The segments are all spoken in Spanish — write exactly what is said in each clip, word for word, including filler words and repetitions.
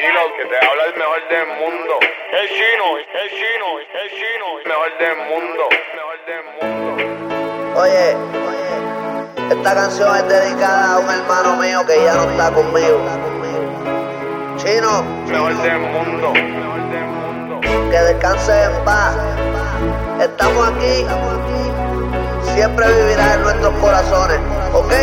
tranquilo, que te habla el mejor del mundo. El chino, el chino, el chino, mejor del mundo, mejor del mundo. Oye, oye, esta canción es dedicada a un hermano mío que ya no está conmigo. Chino, mejor del mundo, mejor del mundo. Que descanse en paz. Estamos aquí, siempre vivirá en nuestros corazones, ¿ok?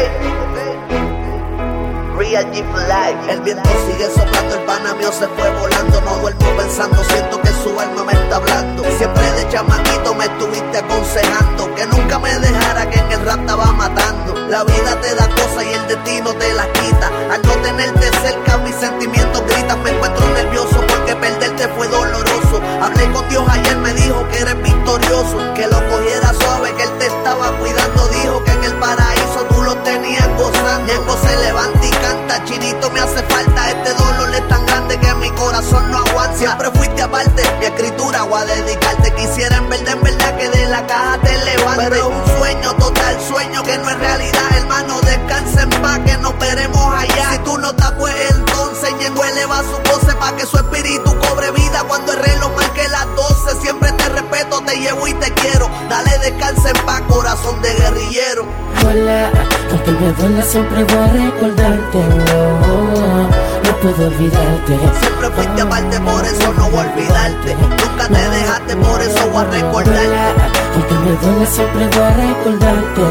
Real G for Life. El viento sigue soplando, el pana mío se fue volando. No duermo pensando, siento que su alma me está hablando. Siempre de chamaquito me estuviste aconsejando que nunca me dejara, que en el rap estaba matando. La vida te da cosas y el destino te las quita. Al no tenerte cerca mis sentimientos gritan. Me encuentro nervioso porque perderte fue doloroso. Hablé con Dios ayer, me dijo que eres victorioso, que lo cogiera suave, que Él te estaba cuidando. Dijo que en el paraíso tú lo tenías gozando. Ñengo se levanta y canta, Chinito me hace falta. Este dolor es tan grande que mi corazón no aguanta. Siempre fuiste aparte, mi escritura voy a dedicarte. Quisiera en verdad, en verdad que de la caja te levante. Pero es un sueño, total sueño que no es realidad. Hermano, descansa en paz, que nos veremos allá. Si tú no estás, pues entonces Ñengo eleva su voz pa' que su espíritu cobre vida. Cuando el reloj marque las doce, siempre te respeto, te llevo y te quiero. Dale, descansa en paz, corazón de guerrillero. Hola, aunque me duele siempre voy a recordarte, no, no puedo olvidarte. Siempre fuiste aparte, por eso no voy a olvidarte. Nunca te dejaste, por eso voy a recordarte. Hola, aunque me duele siempre voy a recordarte,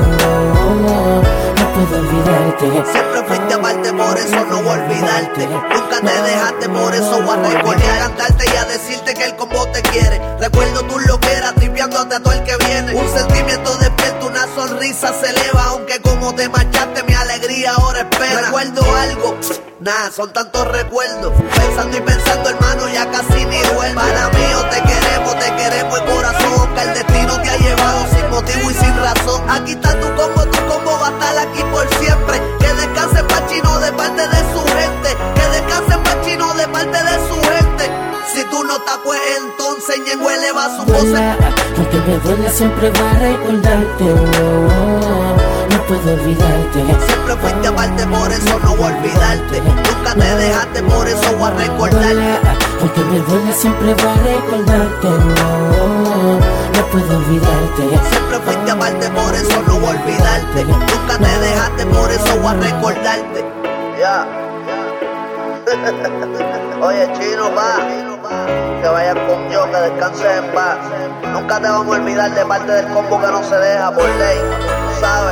no, no puedo olvidarte. Siempre fuiste aparte, por eso no voy a olvidarte. Nunca te dejaste, por eso voy a recordar. A cantarte y a decirte que el combo te quiere. Recuerdo tú lo que eras, tripeándote a todo el que viene. Un sentimiento despierto, una sonrisa se eleva. Aunque como te marchaste, mi alegría ahora espera. Recuerdo algo, nah, son tantos recuerdos. Pensando y pensando, hermano, ya casi ni duermo. Para mí, te queremos, te queremos el corazón. Que el destino te ha llevado sin motivo y sin razón. Aquí está tu combo, tu combo va a estar aquí por siempre. Que descanse pa' Chino de parte de su gente. Que descanse pa' Chino de parte de su gente. Si tú no estás, pues entonces Ñengo eleva su voz. Hola, aunque me duele siempre voy a recordarte, no, no puedo olvidarte. Siempre fuiste aparte, por eso no voy a olvidarte. Nunca te dejaste, por eso voy a recordarte. Hola, aunque me duele siempre voy a recordarte, no, no puedo olvidarte. Siempre fuiste aparte, por eso no voy a olvidarte. Nunca te dejaste, por eso voy a recordarte. Ya, oye, Chino, pa, que vayas con Dios, que descanses en paz. Nunca te vamos a olvidar de parte del combo que no se deja por ley, ¿sabes?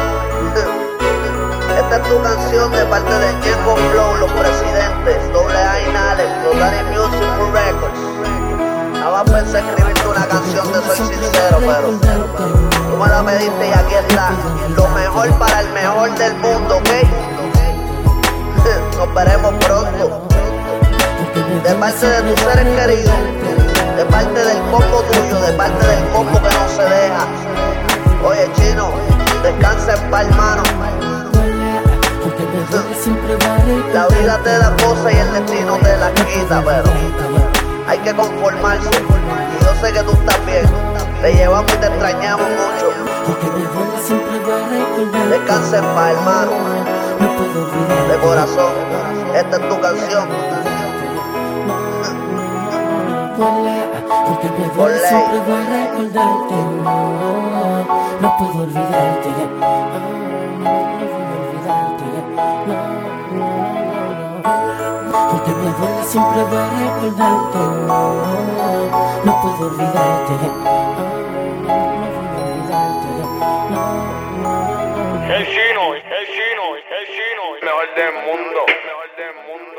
Esta es tu canción de parte de Ñengo Flow, Los Presidentes, Doble A y Nale, Total Music for Records. Jamás pensé escribirte una canción de Soy Sincero, pero tú me la pediste y aquí está. Lo mejor para el mejor del mundo, ¿ok? Nos veremos pronto. De parte de tus seres queridos, de parte del combo tuyo, de parte del combo que no se deja. Oye, Chino, descansa en paz, hermano. La vida te da cosas y el destino te las quita, pero hay que conformarse. Y yo sé que tú estás bien. Te llevamos y te extrañamos mucho. Descansa en paz, hermano. De corazón, esta es tu canción. Aunque me duele siempre voy a recordarte, no, no puedo olvidarte. Aunque me duele siempre voy a recordarte, no, no puedo olvidarte. El chino, el chino, el chino, mejor del mundo, mejor del mundo.